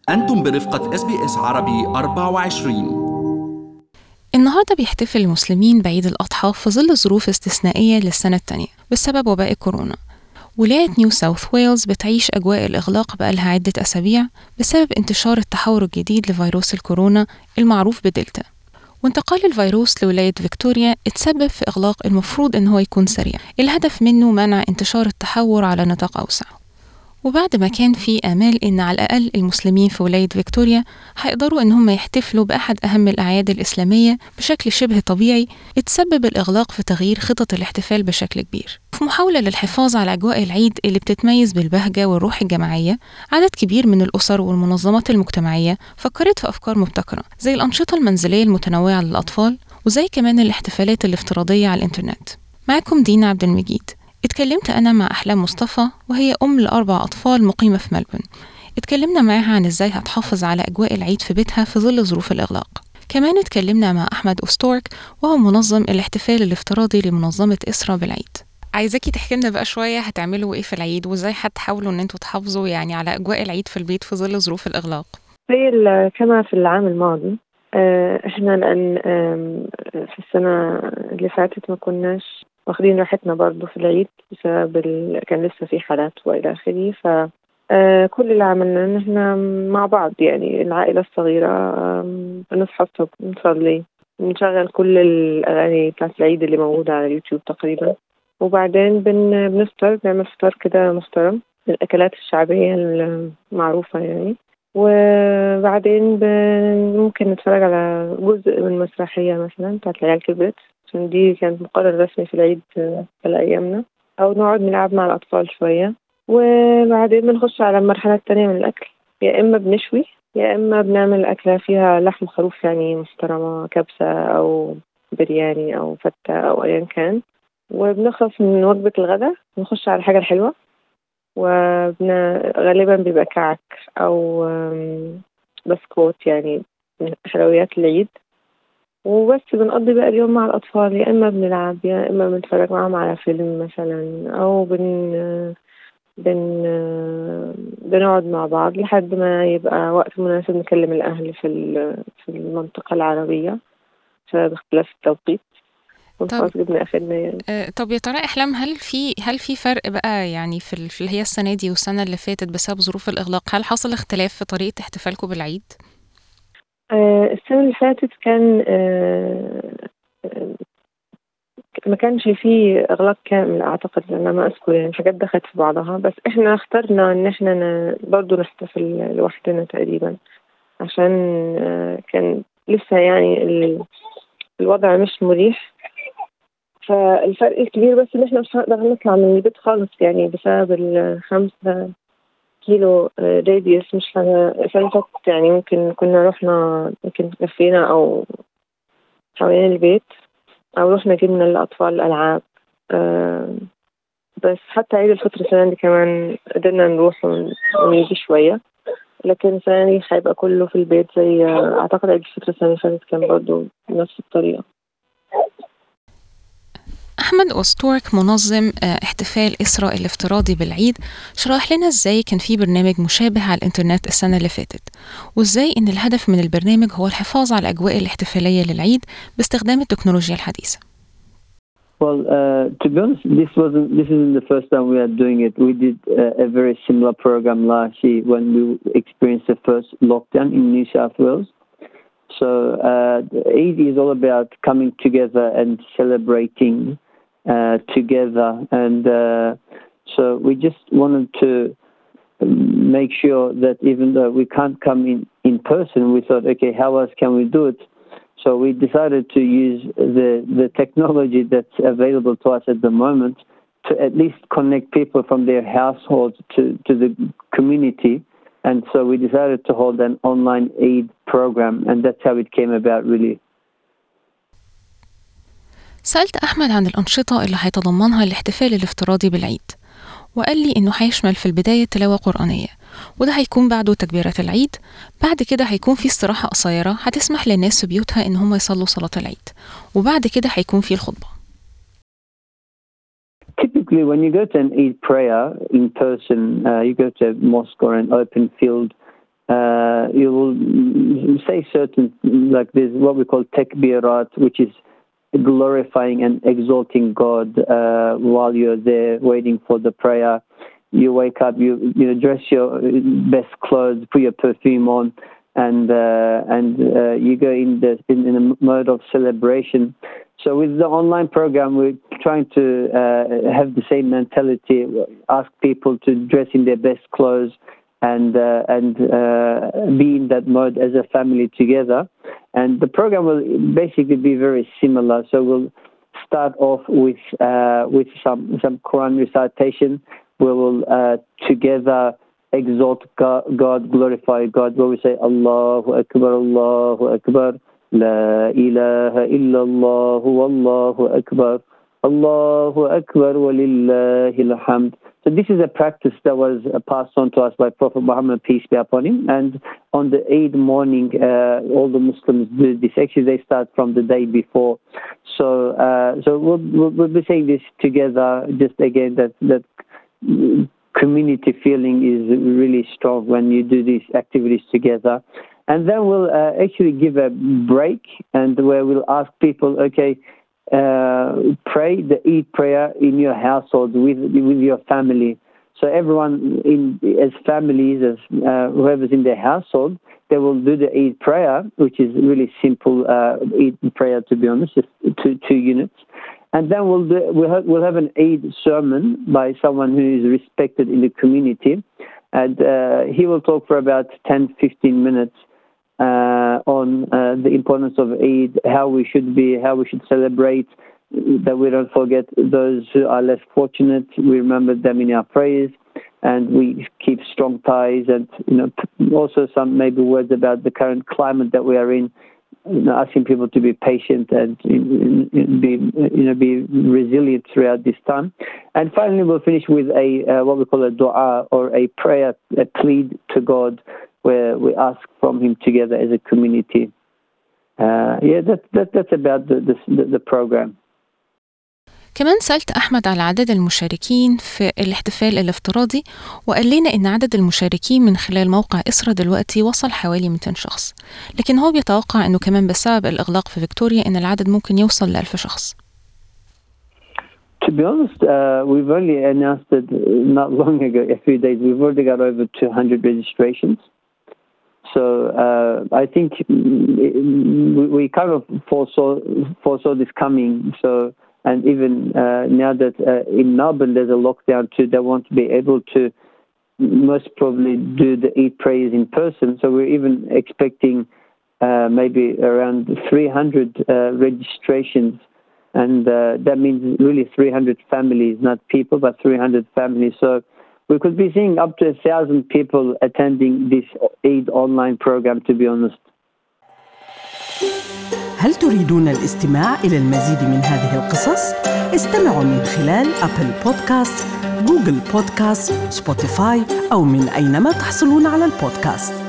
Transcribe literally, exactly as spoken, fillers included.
أنتم برفقة إس بي إس عربي أربعة وعشرين. النهاردة بيحتفل المسلمين بعيد الأضحى في ظل ظروف استثنائية للسنة التانية بسبب وباء كورونا. ولاية نيو ساوث ويلز بتعيش أجواء الإغلاق بقالها عدة أسابيع بسبب انتشار التحور الجديد لفيروس الكورونا المعروف بدلتا. وانتقال الفيروس لولاية فيكتوريا اتسبب في إغلاق المفروض إن هو يكون سريع، الهدف منه منع انتشار التحور على نطاق أوسع. وبعد ما كان في آمال إن على الأقل المسلمين في ولاية فيكتوريا هيقدروا إن هم يحتفلوا بأحد أهم الأعياد الإسلامية بشكل شبه طبيعي، اتسبب الإغلاق في تغيير خطط الاحتفال بشكل كبير. في محاولة للحفاظ على أجواء العيد اللي بتتميز بالبهجة والروح الجماعية، عدد كبير من الأسر والمنظمات المجتمعية فكرت في أفكار مبتكرة زي الأنشطة المنزلية المتنوعة للأطفال، وزي كمان الاحتفالات الافتراضية على الإنترنت. معكم دينا عبد المجيد. اتكلمت أنا مع أحلام مصطفى وهي أم لأربع أطفال مقيمة في ملبون. اتكلمنا معاها عن إزاي هتحافظ على أجواء العيد في بيتها في ظل ظروف الإغلاق. كمان اتكلمنا مع أحمد أستورك وهو منظم الاحتفال الافتراضي لمنظمة إسرا بالعيد. عايزاكي تحكي لنا بقى شوية هتعملوا إيه في العيد وإزاي هتحاولوا إن انتوا تحافظوا يعني على أجواء العيد في البيت في ظل ظروف الإغلاق. زي ال- كما في العام الماضي. آه، احنا لأن آم، في السنة اللي فاتت ما كناش واخدين راحتنا برضو في العيد بسبب ال... كان لسه في حالات وإلى آخره. ف آه، كل اللي عملنا إن احنا مع بعض، يعني العائلة الصغيرة، آم، بنصحى الصبح نصلي، نشغل كل الأغاني بتاعت العيد اللي موجودة على اليوتيوب تقريبا، وبعدين بن... بنفطر، بنعمل فطار كده محترم، الأكلات الشعبية المعروفة يعني. وبعدين ب- ممكن نتفرج على جزء من مسرحية مثلا بتاعت العيال كبرت، عشان دي كانت مقرر رسمي في العيد آه، على أيامنا، أو نقعد نلعب مع الأطفال شوية. وبعدين بنخش على المرحلة التانية من الأكل، يا إما بنشوي يا إما بنعمل أكلة فيها لحم خروف يعني محترمة، كبسة أو برياني أو فتة أو أيا كان. وبنخلص من وجبة الغداء نخش على الحاجة الحلوة، وغالبا بيبقى كعك أو آم، بسكوت، يعني من حلويات العيد. وبس بنقضي بقى اليوم مع الأطفال، يا إما بنلعب يا إما بنتفرج معاهم على فيلم مثلا، أو بن بن بنقعد مع بعض لحد ما يبقى وقت مناسب نكلم الأهل في ال- في المنطقة العربية باختلاف التوقيت. طب ونخلص جبنا آخرنا يعني. آه، طب يا ترى احلام، هل في هل في فرق بقى يعني في ال- في اللي هي السنه دي والسنه اللي فاتت بسبب ظروف الاغلاق؟ هل حصل اختلاف في طريقه احتفالكم بالعيد؟ آه، السنة اللي فاتت كان آه، آه، ما كانش فيه إغلاق كامل أعتقد، أنا ما أذكر، يعني حاجات دخلت في بعضها. بس إحنا اخترنا إن إحنا ن- برضو نحتفل لوحدنا تقريبا، عشان آه، كان لسه يعني ال- الوضع مش مريح. فالفرق الكبير بس إن إحنا مش هنقدر نطلع من البيت خالص، يعني بسبب الخمسة كيلو راديوس. مش ه- السنة اللي فاتت يعني ممكن كنا رحنا، يمكن لفينا أو حوالين البيت، أو رحنا جبنا للأطفال ألعاب. آه، بس حتى عيد الفطر السنة دي كمان قدرنا نروح ون- ونيجي شوية، لكن السنة دي هيبقى كله في البيت. زي أعتقد عيد الفطر السنة اللي فاتت كان برضو بنفس الطريقة. أحمد أستورك منظم آه، احتفال إسراء الافتراضي بالعيد شرح لنا إزاي كان في برنامج مشابه على الإنترنت السنة اللي فاتت، وإزاي إن الهدف من البرنامج هو الحفاظ على الأجواء الاحتفالية للعيد باستخدام التكنولوجيا الحديثة. Well, uh, to be honest, this wasn't. This isn't the first time we are doing it. We did uh, a very similar program last year when we experienced the first lockdown in New South Wales. So uh, Eid is all about coming together and celebrating uh, together, and uh, so we just wanted to make sure that even though we can't come in in person, we thought, okay, how else can we do it? So we decided to use the, the technology that's available to us at the moment to at least connect people from their households to, to the community. And so we decided to hold an online Eid program, and that's how it came about, really. سألت أحمد عن الأنشطة اللي هيتضمنها الاحتفال الافتراضي بالعيد، وقال لي إنه هيشمل في البداية تلاوة قرآنية، وده هيكون بعده تكبيرات العيد. بعد كده هيكون في استراحة قصيرة هتسمح للناس في بيوتها إن هم يصلوا صلاة العيد، وبعد كده هيكون في الخطبة. Typically, when you go to an Eid prayer in person, uh, you go to a mosque or an open field, uh, you will say certain, like this, what we call takbirat, which is glorifying and exalting God uh, while you're there waiting for the prayer. You wake up, you you know, dress your best clothes, put your perfume on, and uh, and uh, you go in the in, in a mode of celebration. So with the online program, we're trying to uh, have the same mentality, ask people to dress in their best clothes and uh, and uh, be in that mode as a family together. And the program will basically be very similar. So we'll start off with uh, with some some Quran recitation. We will uh, together exalt God, God, glorify God, where we say Allahu Akbar, Allahu Akbar, La ilaha illallah, Wallahu Akbar, Allahu Akbar, walillahil hamd. So this is a practice that was uh, passed on to us by Prophet Muhammad, peace be upon him. And on the Eid morning, uh, all the Muslims do this. Actually, they start from the day before. So, uh, so we'll, we'll, we'll be saying this together. Just again, that that community feeling is really strong when you do these activities together. And then we'll uh, actually give a break, and where we'll ask people, okay, uh, pray the Eid prayer in your household with with your family. So everyone in as families, as uh, whoever's in their household, they will do the Eid prayer, which is really simple uh, Eid prayer, to be honest, just two two units. And then we'll do, we'll have, we'll have an Eid sermon by someone who is respected in the community, and uh, he will talk for about ten to fifteen minutes uh, on uh, the importance of Eid, how we should be, how we should celebrate, that we don't forget those who are less fortunate. We remember them in our prayers, and we keep strong ties, and you know, also some maybe words about the current climate that we are in. You know, asking people to be patient and be, you know, be resilient throughout this time. And finally, we'll finish with a uh, what we call a dua, or a prayer, a plead to God, where we ask from Him together as a community. Uh, yeah, that, that that's about the the, the program. كمان سألت أحمد على عدد المشاركين في الاحتفال الافتراضي، وقال لنا إن عدد المشاركين من خلال موقع إسرة دلوقتي وصل حوالي مئتين شخص، لكن هو بيتوقع إنه كمان بسبب الإغلاق في فيكتوريا إن العدد ممكن يوصل لألف شخص. To be honest, uh, we've only announced it not long ago, a few days. We've already got over two hundred registrations. So uh, I think we, we kind of foresaw, foresaw this coming. So And even uh, now that uh, in Melbourne there's a lockdown too, they want to be able to most probably do the Eid prayers in person. So we're even expecting uh, maybe around three hundred uh, registrations. And uh, that means really three hundred families, not people, but three hundred families. So we could be seeing up to one thousand people attending this Eid online program, to be honest. هل تريدون الاستماع إلى المزيد من هذه القصص؟ استمعوا من خلال أبل بودكاست، جوجل بودكاست، سبوتيفاي أو من أينما تحصلون على البودكاست.